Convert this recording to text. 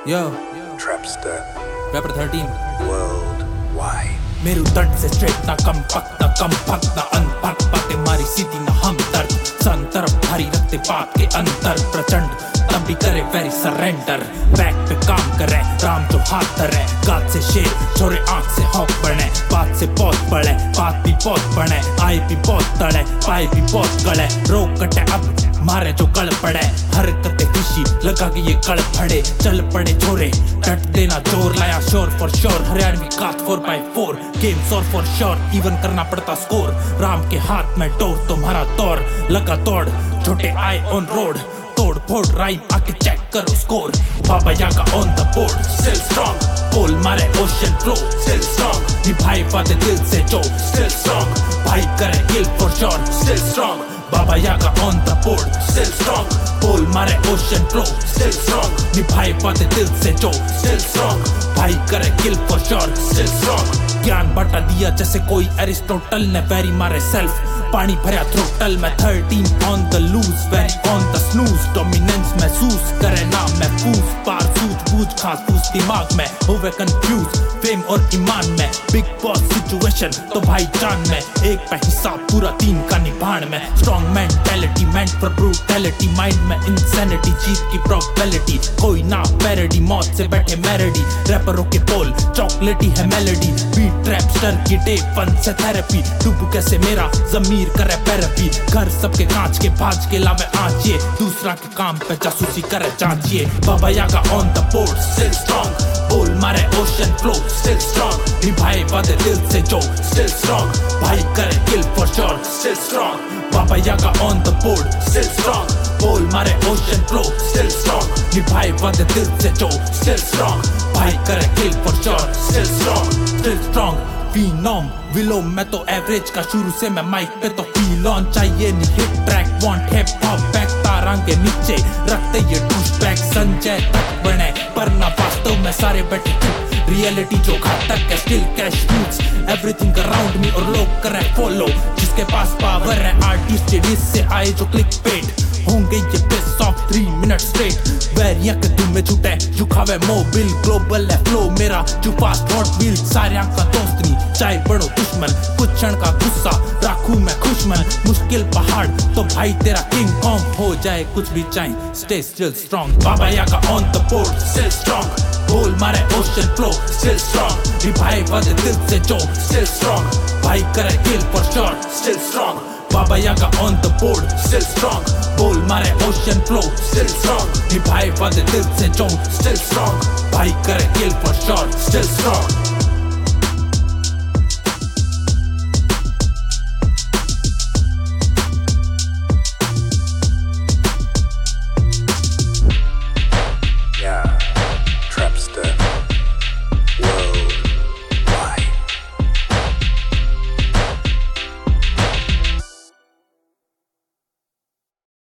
Yo, Trapster Rapper 13 worldwide. Meru तट से straight ना कम भक्त ना अनपढ़ बातें मारी सीधी ना हम दर्द सन तरफ भारी रखते बात के अंतर प्रचंड तब भी करे वेरी सरेंडर बैक पे काम करे राम जो हाथ धरे गात से शेर छोरे आंख से हॉक बने बात से बहुत बड़े बात भी बहुत बने आए भी बहुत तड़े पाए भी बहुत गले रोक कटे अब मारे जो कल पड़े हरकतें खुशी लगा कि ये कल पड़े चल पड़े छोरे डट देना जोर लाया शोर for sure Haryanvi cast 4x4 games और फॉर श्योर इवन करना पड़ता स्कोर राम के हाथ में डोर तुम्हारा तौर लगा तोड़ छोटे आए ऑन रोड तोड़ फोड़ राइम आके चेक करो score Baba Yaga on the board still strong बोल मारे ओशन फ्लो स्टिल स्ट्रांग निभाए वादे दिल से जो स्टिल स्ट्रांग भाई करे kill for sure still strong Baba Yaga on the board still strong बोल मारे ओशन फ्लो स्टिल स्ट्रांग निभाए वादे दिल से जो स्टिल स्ट्रांग भाई करे kill for sure still strong ज्ञान बटा दिया जैसे कोई एरिस्टोटल ने वेरी मारे सेल्फ पानी भरा थ्रोटल में 13 on the loose very on the snooze dominance महसूस करे ना महफूज पार सूझ खास फूस दिमाग में होवे कंफ्यूज फेम और ईमान में बिग बॉस सिचुएशन तो भाई जान में एक पे हिसाब पूरा 3 का निभान में strong mentality meant for brutality mind में इंसैनिटी जीत की प्रोबेबिलिटी कोई ना पैरोडी मौत से बैठे मेरेडी रैपरों के बोल चॉकलेटी है मेलोडी बीट ट्रैपस्टर की डे फन से थेरेपी डूब कैसे मेरा जमीर करे पैरपी घर सबके कांच के भाज के लावे आंचिए दूसरा के काम पे जासूसी करे जांचिए Baba Yaga on the board still strong बोल मारे ओशन फ्लो स्टिल स्ट्रांग निभाए वादे दिल से जो स्टिल स्ट्रांग भाई करे kill for sure still strong Baba Yaga on the board still strong बोल मारे ओशन फ्लो स्टिल स्ट्रांग निभाए वादे दिल से जो स्टिल स्ट्रांग भाई करे kill for sure still strong फिनोम विलो मैं तो एवरेज का शुरू से मैं माइक पे तो फील ऑन चाहिए नहीं hit track want hip hop back तारंग के नीचे रखते ये डूश बैक संजय तक बने पर ना वास्तव में सारे बैठे रियलिटी जो घातक है still cash roots everything around me और लोग करे फॉलो जिसके पास पावर है आर्टिस्ट से आए जो क्लिक पेट होंगे ये बेस्ट ऑफ 3 मिनट स्ट्रेट वैरिया के तुम में छूटे जुखावे मोबिल ग्लोबल है फ्लो मेरा जो फास्ट हॉट व्हील सारे का दोस्त नहीं चाहे बड़ो दुश्मन कुछ क्षण का गुस्सा राखू मैं खुशमन मुश्किल पहाड़ तो भाई तेरा किंग कॉन्ग हो जाए कुछ भी चाहे stay still strong Baba Yaga on the board still strong बोल मारे ओशन फ्लो स्टिल स्ट्रांग निभाए वादे दिल से जो स्टिल स्ट्रांग भाई करे kill for sure still strong Baba Yaga on the board still strong बोल मारे ओशन फ्लो स्टिल स्ट्रांग निभाए वादे दिल से जो स्टिल स्ट्रांग भाई करे kill for sure still strong